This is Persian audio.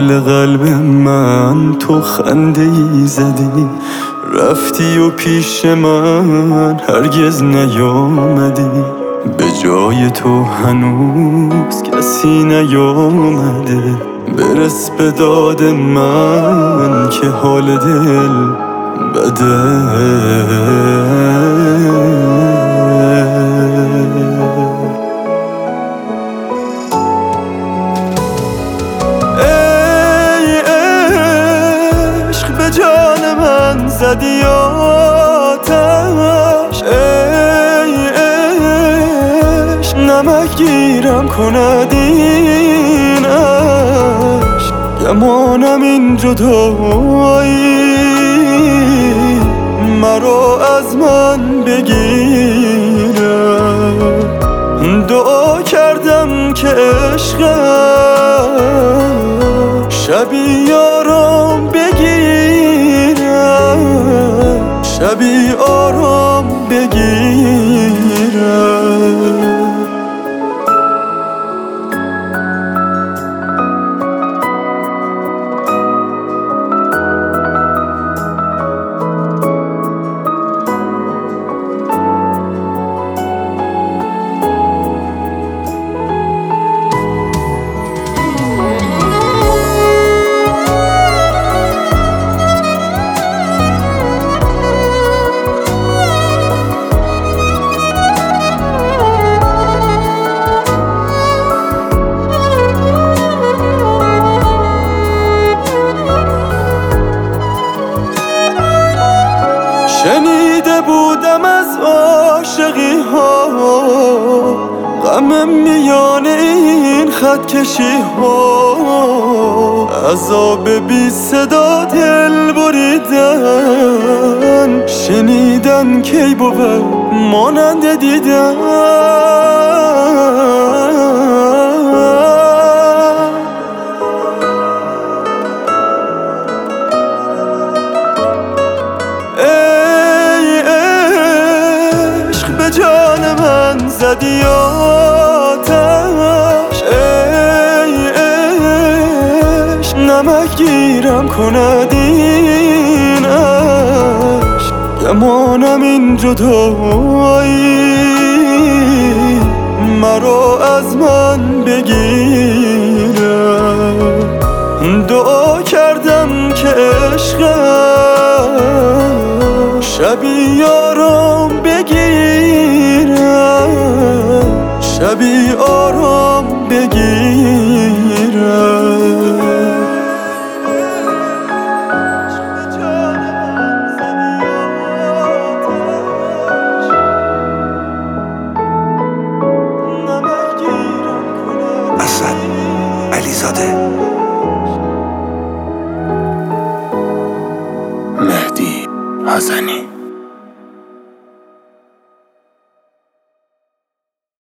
حال قلب من تو خنده‌ای زدی، رفتی و پیش من هرگز نیامدی. به جای تو هنوز کسی نیامده برس به داد من که حال دل بده. جان من زدی آتش، ای عشق نمک گیرم کند این عشق. گمانم این جدایی مرا از من بگیرم. دعا کردم که عشقم شبی آرام بگیرم، شبی آرام بگیرم. شنیده بودم از عاشقی ها، غم میان این خط کشی ها. عذاب بی صدا دل بریدن، شنیدن کی بود مانند دیدن. جان من زدی آتش، ای عشق نمک گیرم کند این عشق. گمانم این جدایی مرا از من بگیرم. دعا کردم که عشقم شبی آرام بگیرم، شبی آرام بگیرم. اسد علیزاده، مهدی حسنی.